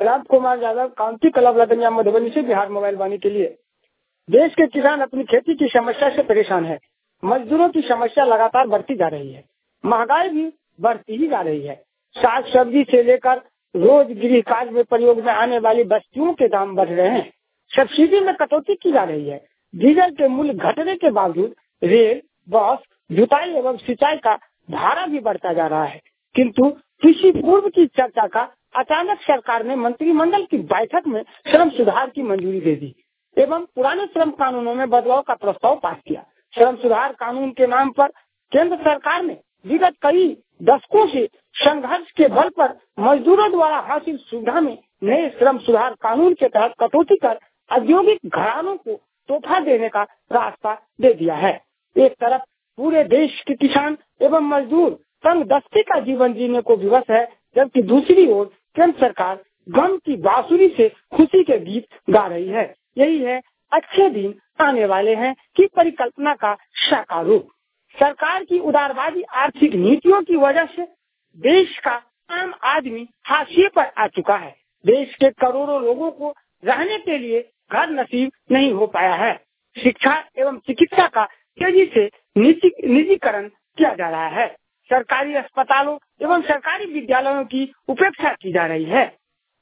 Ramkumar Yadav, Kanti club Ladania, Madhubani से Bihar mobile वाणी के लिए। देश के किसान अपनी खेती की समस्या से परेशान है। मजदूरों की समस्या लगातार बढ़ती जा रही है। महंगाई भी बढ़ती ही जा रही है। साग सब्जी से लेकर रोज गृह कार्य में प्रयोग में आने वाली वस्तुओं के दाम बढ़ रहे हैं। सब्सिडी में कटौती की जा रही है। डीजल के मूल्य घटने के बावजूद रेल, बस, जुताई एवं सिंचाई का भाड़ा भी बढ़ता जा रहा है। किंतु कृषि पूर्व की चर्चा का अचानक सरकार ने मंत्रिमंडल की बैठक में श्रम सुधार की मंजूरी दे दी एवं पुराने श्रम कानूनों में बदलाव का प्रस्ताव पास किया। श्रम सुधार कानून के नाम पर केंद्र सरकार ने विगत कई दशकों से संघर्ष के बल पर मजदूरों द्वारा हासिल सुविधा में नए श्रम सुधार कानून के तहत कटौती कर औद्योगिक घरानों को तोहफा देने का रास्ता दे दिया है। एक तरफ पूरे देश के किसान एवं मजदूर तंग दस्ते का जीवन जीने को विवश है, जबकि दूसरी ओर केंद्र सरकार गम की बांसुरी से खुशी के गीत गा रही है। यही है अच्छे दिन आने वाले हैं की परिकल्पना का साकार रूप। सरकार की उदारवादी आर्थिक नीतियों की वजह से देश का आम आदमी हाशिए पर आ चुका है। देश के करोड़ों लोगों को रहने के लिए घर नसीब नहीं हो पाया है। शिक्षा एवं चिकित्सा का तेजी से निजीकरण किया जा रहा है। सरकारी अस्पतालों एवं सरकारी विद्यालयों की उपेक्षा की जा रही है।